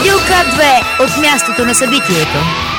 Радио К2 от мястото на събитието.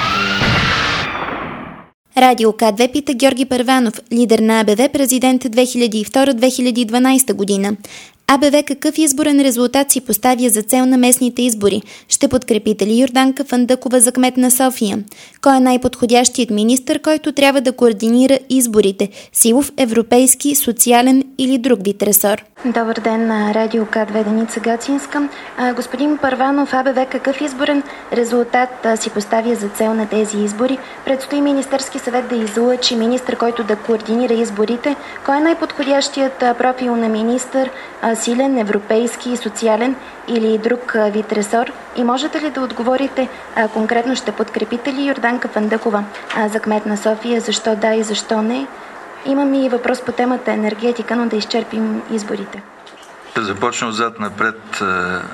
Радио К2 пита Георги Първанов, лидер на АБВ, президент 2002-2012 година. АБВ какъв изборен резултат си поставя за цел на местните избори? Ще подкрепите ли Йорданка Фандъкова за кмет на София? Кой е най-подходящият министър, който трябва да координира изборите? Силов, европейски, социален или друг вид ресор? Добър ден на Радио К2, Деница Гацинска. Господин Първанов, АБВ какъв изборен резултат си поставя за цел на тези избори? Предстои Министерски съвет да излъчи министър, който да координира изборите. Кой е най-подходящият профил на министър? Силен, европейски, социален или друг вид ресор? И можете ли да отговорите конкретно, ще подкрепите ли Йорданка Фандъкова за кмет на София? Защо да и защо не? Имам и въпрос по темата енергетика, но да изчерпим изборите. Да започна отзад напред.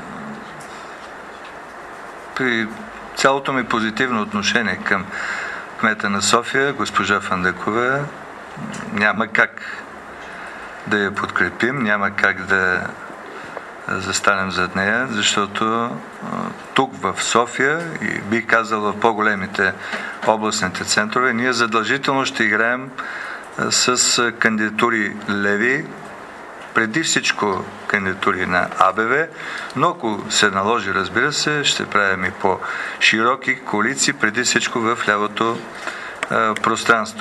При цялото ми позитивно отношение към кмета на София, госпожа Фандъкова, няма как да я подкрепим, няма как да застанем зад нея, защото тук в София и бих казал в по-големите областните центрове, ние задължително ще играем с кандидатури леви, преди всичко кандидатури на АБВ, но ако се наложи, разбира се, ще правим и по-широки коалиции, преди всичко в лявото пространство.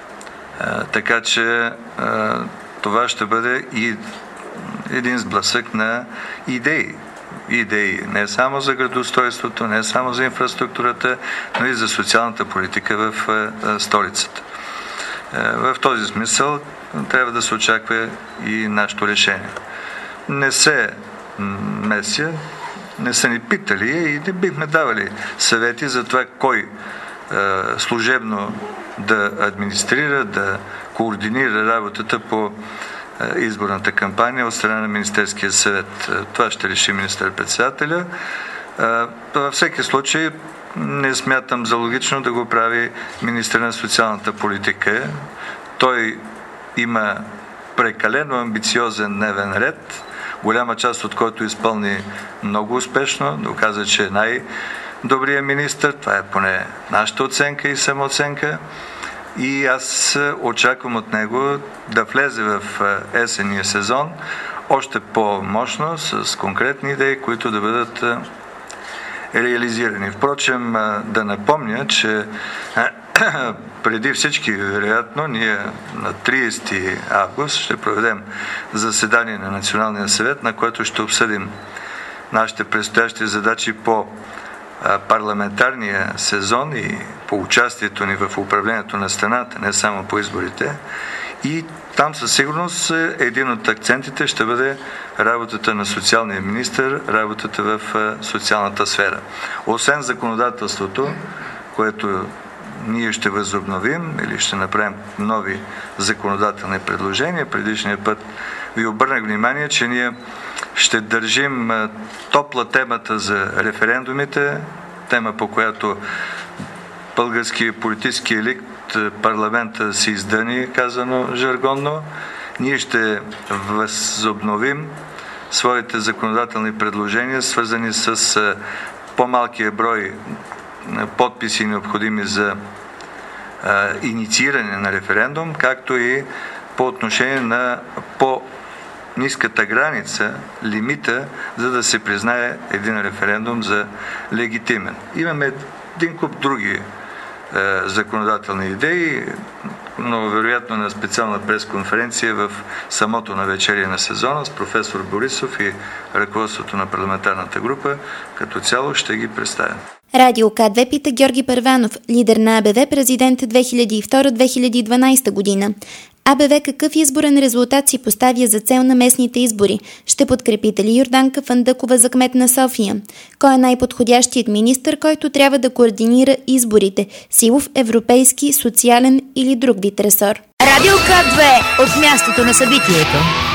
Така че това ще бъде и един сблъсък на идеи. Идеи не само за градоустройството, не само за инфраструктурата, но и за социалната политика в столицата. В този смисъл трябва да се очаква и нашето решение. Не се меся, не са ни питали и не бихме давали съвети за това кой служебно да администрира, да координира работата по изборната кампания от страна на Министерския съвет. Това ще реши министър-председателя. Във всеки случай не смятам за логично да го прави министър на социалната политика. Той има прекалено амбициозен дневен ред, голяма част от който изпълни много успешно, доказа, че е най-добрият министър. Това е поне нашата оценка и самооценка. И аз очаквам от него да влезе в есенния сезон още по-мощно, с конкретни идеи, които да бъдат реализирани. Впрочем, да напомня, че преди всички, вероятно, ние на 30 август ще проведем заседание на Националния съвет, на което ще обсъдим нашите предстоящи задачи по парламентарния сезон и по участието ни в управлението на страната, не само по изборите. И там със сигурност един от акцентите ще бъде работата на социалния министър, работата в социалната сфера. Освен законодателството, което ние ще възобновим или ще направим нови законодателни предложения. Предишния път ви обърнах внимание, че ние ще държим топла темата за референдумите, тема по която български политически елит, парламента се издъни, казано жаргонно. Ние ще възобновим своите законодателни предложения, свързани с по-малкия брой подписи, необходими за иницииране на референдум, както и по отношение на по-ниската граница, лимита, за да се признае един референдум за легитимен. Имаме един куп други законодателни идеи, но вероятно на специална пресконференция в самото навечерие на сезона с професор Борисов и ръководството на парламентарната група като цяло ще ги представим. Радио К2 пита Георги Първанов, лидер на АБВ, президент 2002-2012 година. АБВ какъв изборен резултат си поставя за цел на местните избори? Ще подкрепите ли Йорданка Фандъкова за кмет на София? Кой е най-подходящият министър, който трябва да координира изборите? Силов, европейски, социален или друг вид ресор? Радио К2 от мястото на събитието.